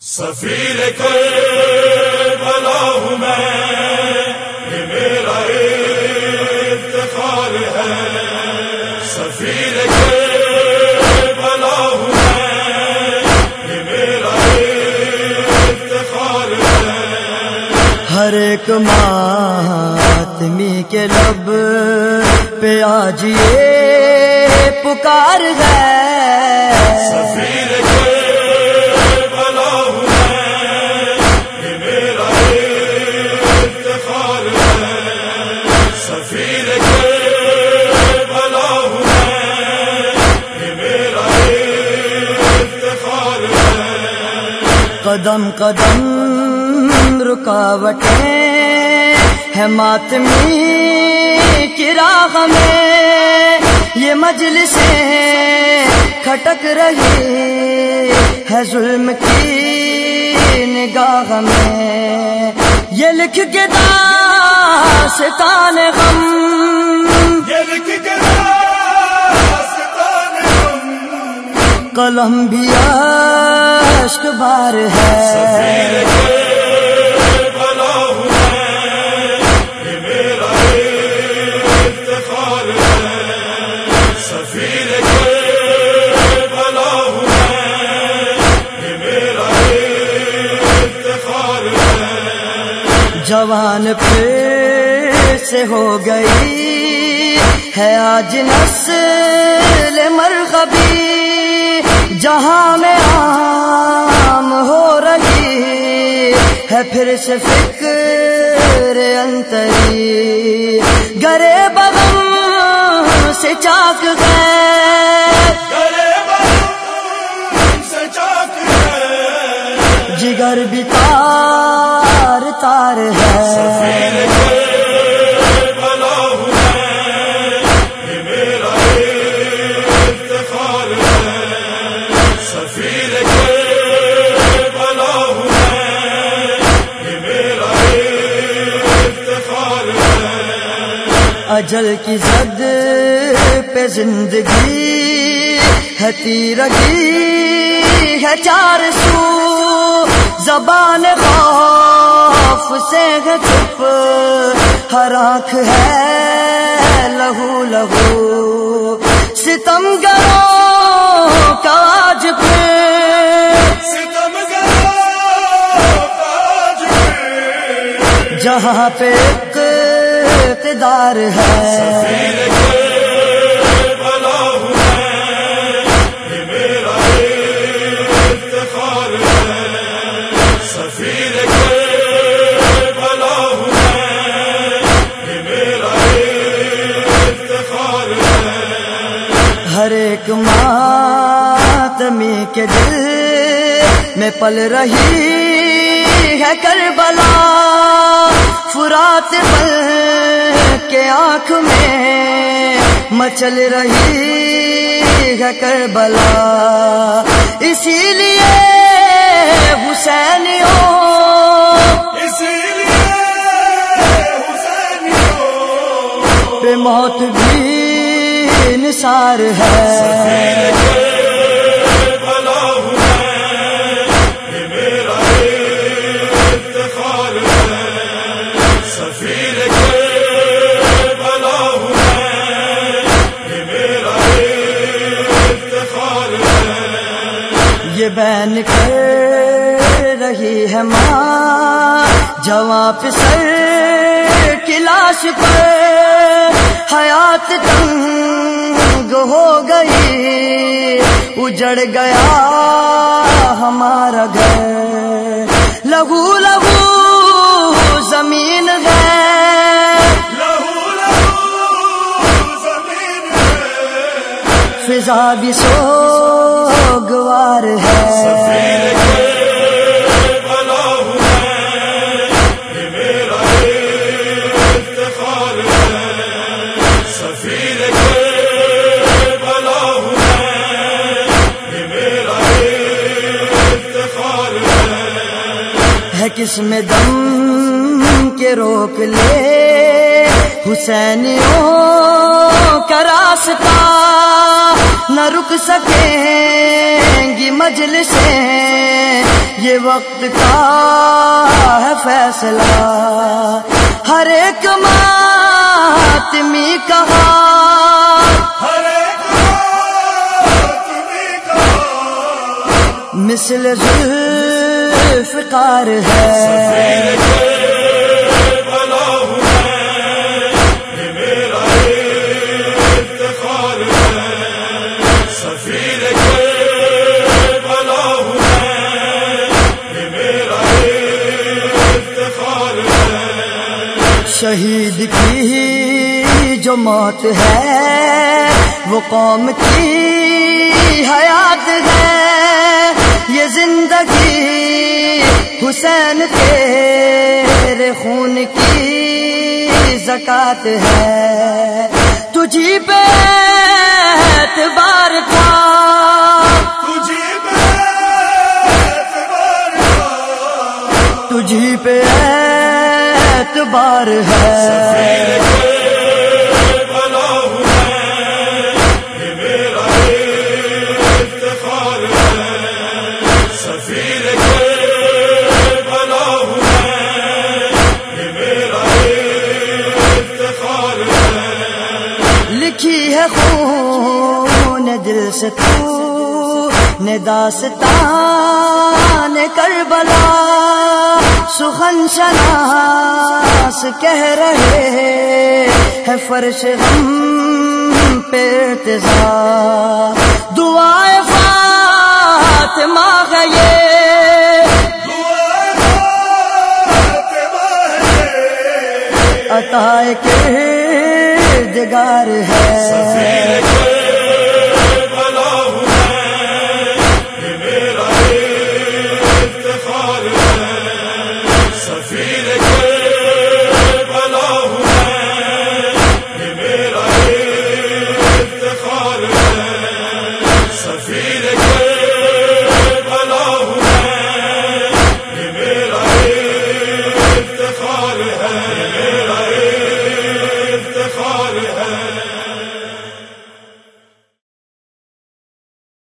سفیر کربلا ہوں میں، یہ میرا افتخار ہے۔ سفیر کربلا ہوں میں، یہ میرا افتخار ہے۔ ہر ایک ماتمی کے لب پہ آج یہ پکار ہے، سفیر قدم قدم رکاوٹیں ہے ماتمی کی راہ میں، یہ مجلسیں کھٹک رہی ہے ظلم کی نگاہ میں، یہ لکھ کے داستان غم، یہ لکھ کے داستان غم، قلم بھی اشک بار ہے۔ سفیر کربلا ہوں میں، یہ میرا افتخار ہے۔ سفیر کربلا ہوں میں، یہ میرا افتخار ہے۔ جوان پھر سے ہو گئی ہے آج نسل مرغبی، جہاں میں عام ہو رہی ہے پھر سے فکر انتری، گرے بغم سے چاک گئے، گرے بغم سے چاک ہے، جگر بھی تار تار ہے۔ سفیر کربلا ہوں میں، یہ میرا افتخار ہے۔ سفیر کربلا ہوں میں، یہ میرا افتخار ہے۔ اجل کی زد پہ زندگی ہے تیرگی ہے چار سو، زبان خوف سے ہے چپ، ہر آنکھ ہے لہو لہو، ستم گروں کا آج پھر، ستم گروں کا آج پھر، جہاں پہ اقتدار ہے۔ سفیر کربلا ہوں میں، یہ میرا افتخار ہے۔ سفیر کربلا ہوں میں، یہ میرا افتخار ہے۔ ہر ایک ماتمی کے دل میں پل رہی ہے کربلا، فرات پل کے آنکھ میں مچل رہی ہے کربلا، اسی لیے حسینیوں، اسی لیے حسینیوں پہ موت بھی نثار ہے۔ سفیر کربلا ہوں میں، یہ میرا افتخار ہے۔ سفیر کربلا ہوں میں، یہ میرا افتخار ہے۔ یہ بین کر رہی ہے ماں جواں پہ سر کی لاش پر، حیات تنگ ہو گئی، اجڑ گیا ہمارا گھر، لہو لہو زمین ہے، لہو لہو زمین ہے، فضا بھی سوگوار ہے۔ سفیر کربلا ہوں میں، یہ میرا افتخار ہے۔ سفیر کربلا ہوں میں، یہ میرا افتخار ہے کس میں دم کے روک لے حسینیوں کا راستہ، نہ رک سکے گی مجلسیں، یہ وقت کا ہے فیصلہ، ہر ایک ماتمی کہا، ہر ایک تمہیں کہا مثل ذوالفقار ہے، بلا ہوں یہ میرا افتخار ہے، سفیر کے بلا ہوں یہ میرا افتخار ہے، شہید کی جو موت ہے وہ قوم کی حیات ہے، یہ زندگی حسین تیرے خون کی زکات ہے، تجھی پہ اعتبار تھا، تجھے پہ اعتبار تھا، تجھی پہ اعتبار ہے، بلا ہوں یہ میرا افتخار ہے، سفیر کے بلا ہوں یہ میرا افتخار ہے، لکھی ہے خون دل سے تو نے داستان کربلا، سخن شناس کہہ رہے ہے فرش غم پہ ارتضا، دعائے فاطمہ ہے یہ، عطائے کردگار ہے، بلا ہوں یہ میرا افتخار ہے،